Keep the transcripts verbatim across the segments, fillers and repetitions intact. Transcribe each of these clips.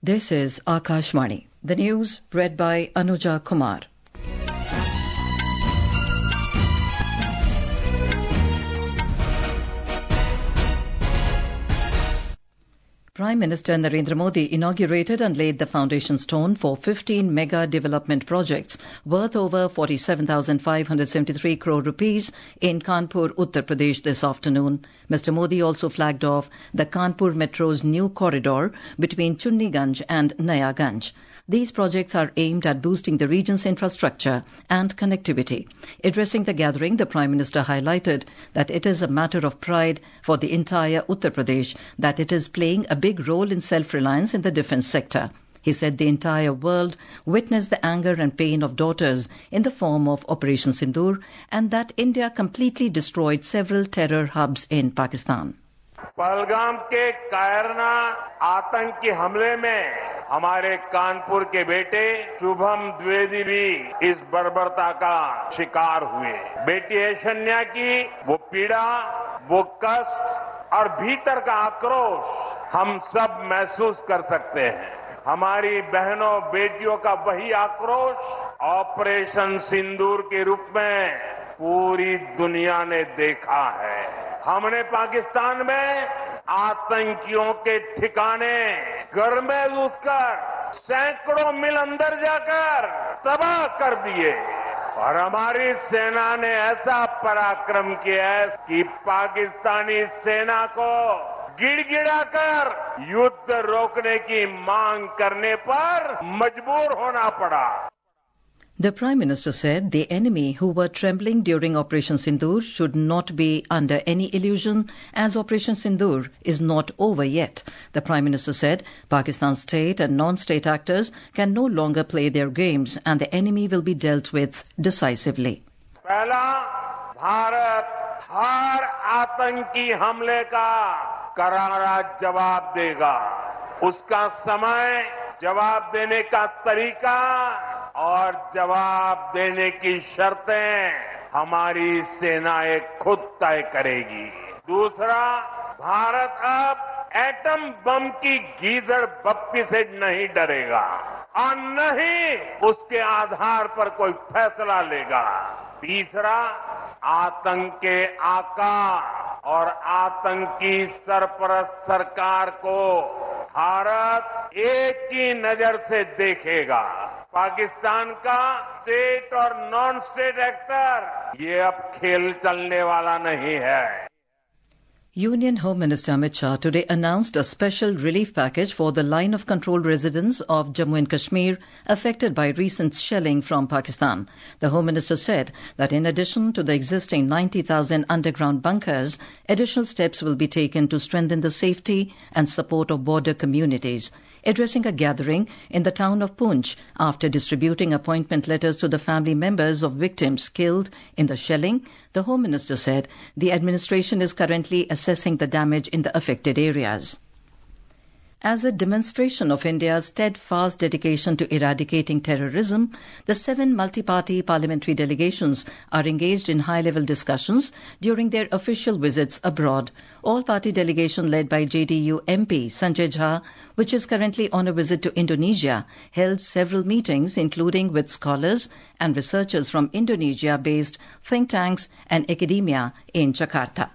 This is Akashvani. The news read by Anuja Kumar. Prime Minister Narendra Modi inaugurated and laid the foundation stone for fifteen mega development projects worth over forty-seven thousand five hundred seventy-three crore rupees in Kanpur, Uttar Pradesh this afternoon. Mister Modi also flagged off the Kanpur Metro's new corridor between Chunniganj and Nayaganj. These projects are aimed at boosting the region's infrastructure and connectivity. Addressing the gathering, the Prime Minister highlighted that it is a matter of pride for the entire Uttar Pradesh that it is playing a big role in self-reliance in the defence sector. He said the entire world witnessed the anger and pain of daughters in the form of Operation Sindoor and that India completely destroyed several terror hubs in Pakistan. Pahalgam के कायरना आतंकी हमले में हमारे कानपुर के बेटे शुभम द्विवेदी भी इस बर्बरता का शिकार हुए। बेटी ऐशन्या की वो पीड़ा, वो कष्ट और भीतर का आक्रोश हम सब महसूस कर सकते हैं। हमारी बहनों बेटियों का वही आक्रोश ऑपरेशन सिंदूर के रूप में पूरी दुनिया ने देखा है। हमने पाकिस्तान में आतंकियों के ठिकाने घर में घुसकर सैकड़ों मील अंदर जाकर तबाह कर दिए और हमारी सेना ने ऐसा पराक्रम किया है कि पाकिस्तानी सेना को गिड़गिड़ाकर युद्ध रोकने की मांग करने पर मजबूर होना पड़ा। The Prime Minister said the enemy who were trembling during Operation Sindoor should not be under any illusion as Operation Sindoor is not over yet. The Prime Minister said Pakistan's state and non-state actors can no longer play their games and the enemy will be dealt with decisively. पहला, भारत हर आतंकी हमले का करारा जवाब देगा। उसका समय, जवाब देने का तरीका और जवाब देने की शर्तें हमारी सेनाएं खुद तय करेगी। दूसरा, भारत अब एटम बम की गीदड़ बप्पी से नहीं डरेगा और न ही उसके आधार पर कोई फैसला लेगा। तीसरा, आतंक के आका और आतंकी सरपरस्त सरकार को भारत एक ही नजर से देखेगा। पाकिस्तान का स्टेट और नॉन स्टेट एक्टर ये अब खेल चलने वाला नहीं है। Union Home Minister Amit Shah today announced a special relief package for the line of control residents of Jammu and Kashmir affected by recent shelling from Pakistan. The Home Minister said that in addition to the existing ninety thousand underground bunkers, additional steps will be taken to strengthen the safety and support of border communities. Addressing a gathering in the town of Poonch after distributing appointment letters to the family members of victims killed in the shelling, the Home Minister said the administration is currently assessing the damage in the affected areas. As a demonstration of India's steadfast dedication to eradicating terrorism, the seven multi-party parliamentary delegations are engaged in high-level discussions during their official visits abroad. All-party delegation led by J D U M P Sanjay Jha, which is currently on a visit to Indonesia, held several meetings including with scholars and researchers from Indonesia-based think tanks and academia in Jakarta.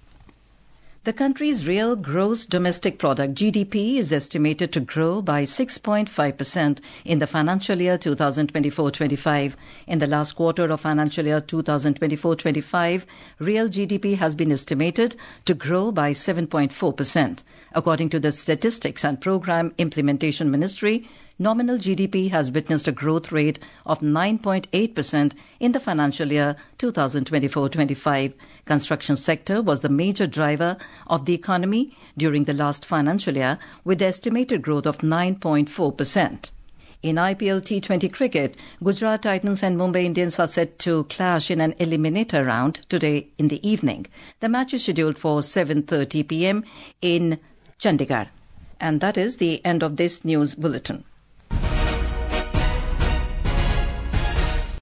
The country's real gross domestic product G D P is estimated to grow by six point five percent in the financial year twenty twenty-four twenty-five. In the last quarter of financial year twenty twenty-four twenty-five, real G D P has been estimated to grow by seven point four percent. According to the Statistics and Program Implementation Ministry, nominal G D P has witnessed a growth rate of nine point eight percent in the financial year twenty twenty-four twenty-five. Construction sector was the major driver of the economy during the last financial year with the estimated growth of nine point four percent. In I P L T twenty cricket, Gujarat Titans and Mumbai Indians are set to clash in an eliminator round today in the evening. The match is scheduled for seven thirty p m in Chandigarh. And that is the end of this news bulletin.